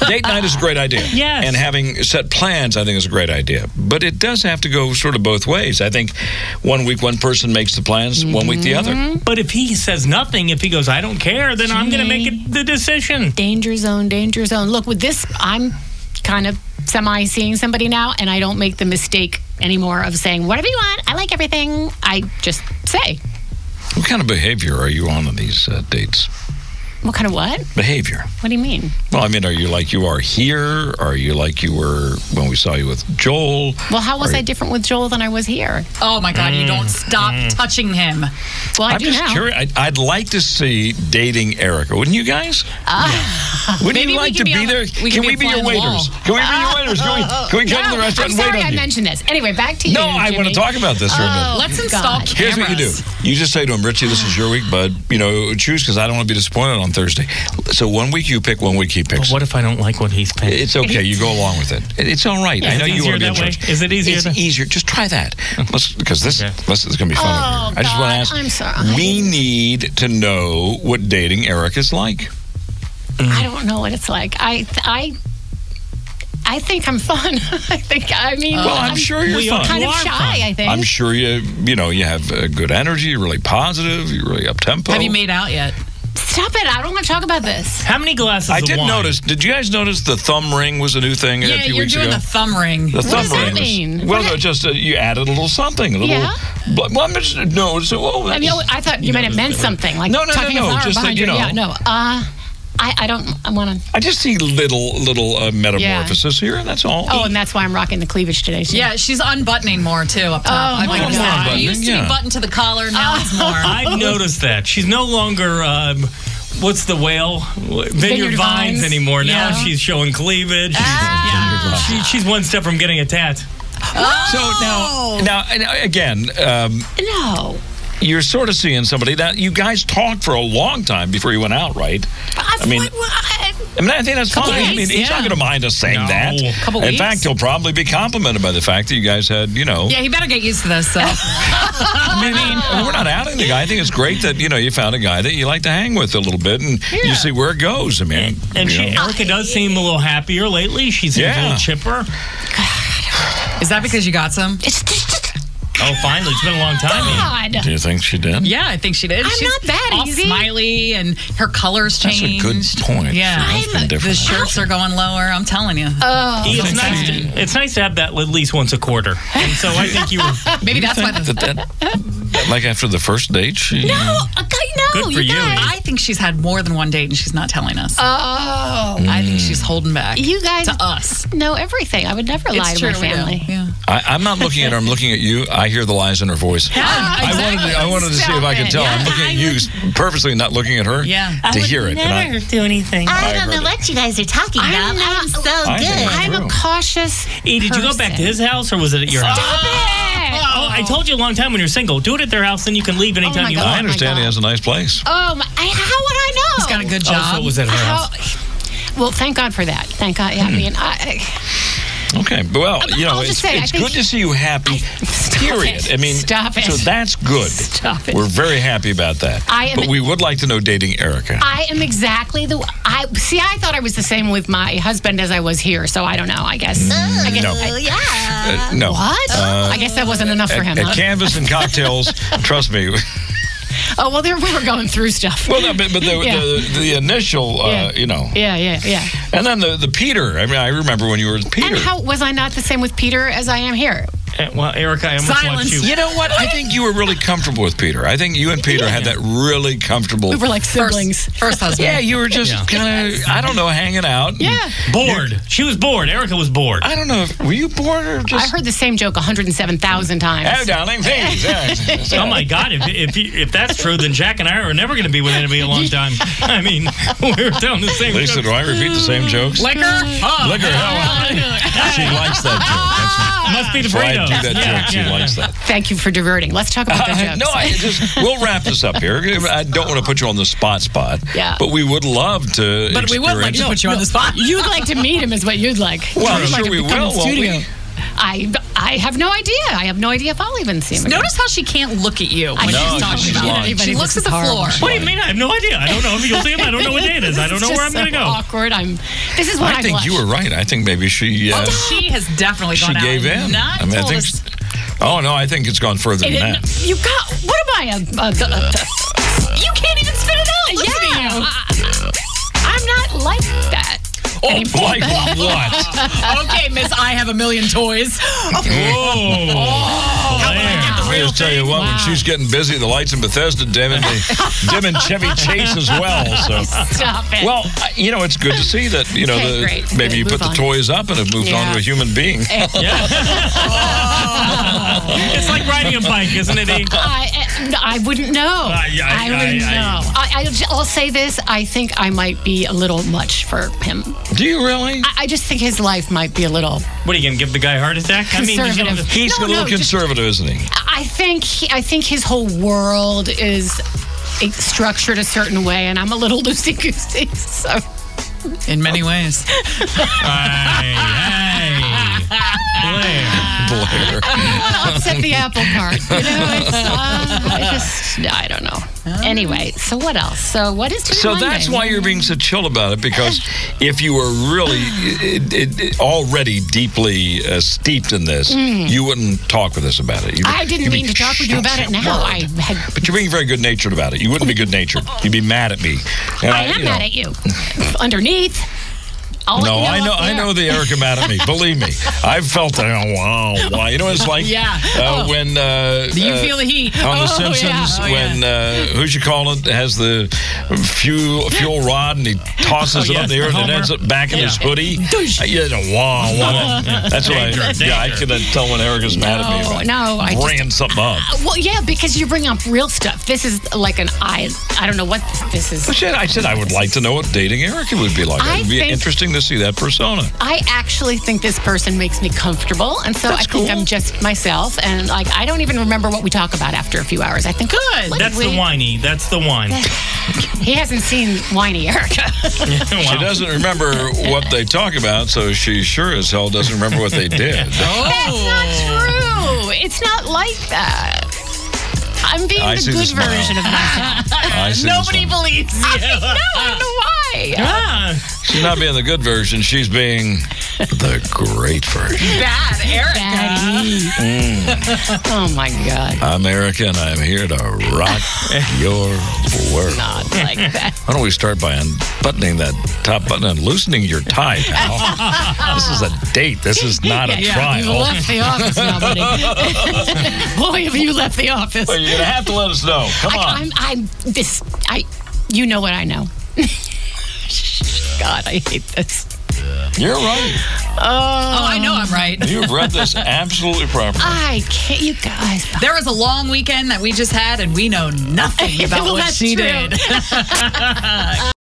Date night is a great idea. Yes. And having set plans, I think, is a great idea. But it does have to go sort of both ways. I think 1 week one person makes the plans, 1 week the other. But if he says nothing, if he goes, I don't care, then I'm going to make the decision. Danger zone, danger zone. Look, with this, I'm kind of semi-seeing somebody now, and I don't make the mistake anymore of saying, whatever you want, I like everything. I just say. What kind of behavior are you on these dates? What kind of what? Behavior. What do you mean? Well, I mean, are you like you are here? Are you like you were when we saw you with Joel? Well, how was I different with Joel than I was here? Oh, my God, you don't stop touching him. Well, I'm just curious. I'd like to see dating Erica. Wouldn't you guys? Wouldn't you like to be there? Can we be your waiters? Can we be your waiters? Can we come to the restaurant and wait on you? I mentioned this. Anyway, back to you, No, I want to talk about this for a minute. Let's install cameras. Here's what you do. You just say to him, Richie, this is your week, bud. Choose because I don't want to be disappointed on Thursday. So 1 week you pick, 1 week he picks. But what if I don't like what he's picking? It's okay. You go along with it. It's all right. I know you want to be in charge. Is it easier? It's easier. Just try that. Because this is going to be fun. Oh, I just want to ask. I'm sorry. We need to know what dating Erica's like. I don't know what it's like. I think I'm fun. Well, I'm sure you're fun. Kind of shy, I think. I'm sure you have good energy. You're really positive. You're really up tempo. Have you made out yet? Stop it. I don't want to talk about this. How many glasses I of did wine? notice. Did you guys notice the thumb ring was a new thing a few weeks ago? Yeah, you're doing the thumb ring. The thumb does that ring mean? Well, just you added a little something. A little. Yeah? Well, I'm just, no. So, I thought you meant it meant something. Like No. tucking a flower Just that, behind your. Yeah, no. I don't. I want to. I just see little metamorphosis here, and that's all. Oh, and that's why I'm rocking the cleavage today. Too. Yeah, she's unbuttoning more, too, up top. Oh, my God. It used to be buttoned to the collar. Now it's more. I've noticed that. She's no longer... what's the whale? Vineyard Vines anymore. Now she's showing cleavage. She's one step from getting a tat. So now again, No. you're sort of seeing somebody that you guys talked for a long time before you went out, right? I think that's fine. I mean, he's not going to mind us saying that. Couple In weeks. fact, he'll probably be complimented by the fact that you guys had, Yeah, he better get used to this. So. I mean, we're not outing the guy. I think it's great that, you found a guy that you like to hang with a little bit, and you see where it goes. I mean, And Erica does seem a little happier lately. She seems a little chipper. Is that because you got some? Oh, finally. It's been a long time. God. do you think she did? Yeah, I think she did. I'm She's not that all easy. smiley, and her colors That's changed. a good point. Yeah. She has been different. The shirts are going lower. I'm telling you. It's nice to have that at least once a quarter. And so I think you were... Maybe that's why. Like after the first date, she... No. Good for you. I think she's had more than one date, and she's not telling us. Oh. I think she's holding back. You guys to us know everything. I would never lie to my family. Yeah. I'm not looking at her. I'm looking at you. I hear the lies in her voice. I wanted to see if I could tell. I'm looking at you, purposely not looking at her. Yeah. To hear it. Never do anything. I don't know what you guys are talking about. I'm so good. I'm a cautious Did you go back to his house, or was it at your house? Stop it! Oh, I told you a long time when you're single, do it at their house, then you can leave anytime my you God. want. I understand he has a nice place. Oh, how would I know? He's got a good job. Oh, so it was at her house. Well, thank God for that. Thank God. Yeah, I mean, Okay, well, I'll just say, it's good to see you happy, period. it. I mean, Stop it. So that's good. Stop it. We're very happy about that. But we would like to know dating Erica. I am exactly I thought I was the same with my husband as I was here, so I don't know, I guess. No. No. What? I guess that wasn't enough for him. At Canvas and Cocktails, trust me. Oh, well, we were going through stuff. Well, no, but the initial, Yeah. And then the Peter. I mean, I remember when you were with Peter. And how was I not the same with Peter as I am here? Well, Erica, I almost want you. You know what? I think you were really comfortable with Peter. I think you and Peter had that really comfortable. We were like siblings. First husband. Yeah, you were just kind of, I don't know, hanging out. Yeah. Bored. She was bored. Erica was bored. I don't know. Were you bored or just? I heard the same joke 107,000 times. Oh, darling, please. Oh my God! If that's true, then Jack and I are never going to be with anybody a long time. I mean, we're telling the same. Lisa, jokes. do I repeat the same jokes? Liquor? Liquor. She likes that joke. Must be the So I burritos. do that joke. She likes that. Thank you for diverting. Let's talk about the jokes. No, we'll wrap this up here. I don't want to put you on the spot. Yeah. But we would love to. But we would like to put you on the spot. You'd like to meet him is what you'd like. Well, I'm You'd like sure to we come will. to the Won't studio. we? I have no idea. I have no idea if I'll even see him again. Notice how she can't look at you when I she's know, talking she's about blind. it. She looks at the floor. What do you mean? I have no idea. I don't know if you'll see him. I don't know what day it is. I don't know where I'm going to go. Awkward. This is when I think blush. you were right. I think maybe she. She has definitely gone out. She gave in. Not I mean, I told think. us. Oh no, I think it's gone further than that. You got. What am I? You can't even spit it out. Listen to you. I'm not like that. Oh, like what? Okay, Miss, I have a million toys. Whoa. I just tell you what, when she's getting busy, the lights in Bethesda dim and Chevy Chase as well. So, Stop it. well, it's good to see that great. maybe you put the toys up and have moved on to a human being. It's like riding a bike, isn't it, E? I wouldn't know. I wouldn't know. I'll say this. I think I might be a little much for him. Do you really? I just think his life might be a little. What, are you going to give the guy a heart attack? Conservative. He's a little conservative, isn't he? I think his whole world is structured a certain way, and I'm a little loosey-goosey, so. In many ways. Blair. I don't want to upset the apple cart. I don't know. Anyway, so what else? So what is today? So that's why you're being so chill about it, because if you were really already deeply steeped in this, you wouldn't talk with us about it. I didn't mean to talk with you about it now. But you're being very good-natured about it. You wouldn't be good-natured. You'd be mad at me. And I am mad at you. Underneath. I know the Erica mad at me. Believe me, I've felt that. Wow. You know what it's like? When do you feel the heat on The Simpsons? When who'd you call it has the fuel rod and he tosses it up in the earth and it ends up back in his hoodie. That's what I can tell when Erica's mad at me. I bringing something up. Well, yeah, because you bring up real stuff. This is like I don't know what this is. I said I would like to know what dating Erica would be like. It'd be interesting to see that persona. I actually think this person makes me comfortable, and so I think I'm just myself, and I don't even remember what we talk about after a few hours. I think good. That's the whiny. That's the one. He hasn't seen whiny Erica. She doesn't remember what they talk about, so she sure as hell doesn't remember what they did. That's not true. It's not like that. I'm being the good version of myself. Nobody believes you. I don't know why. She's not being the good version. She's being the great version. Bad Erica. Oh, my God. I'm Erica, and I'm here to rock your world. Not like that. Why don't we start by unbuttoning that top button and loosening your tie, pal? This is a date. This is not a trial. You left the office now, buddy. Boy, have you left the office. Well, you're going to have to let us know. Come on. You know what I know. God, I hate this. You're right. I know I'm right. You've read this absolutely properly. I can't, you guys. There was a long weekend that we just had, and we know nothing about what she did.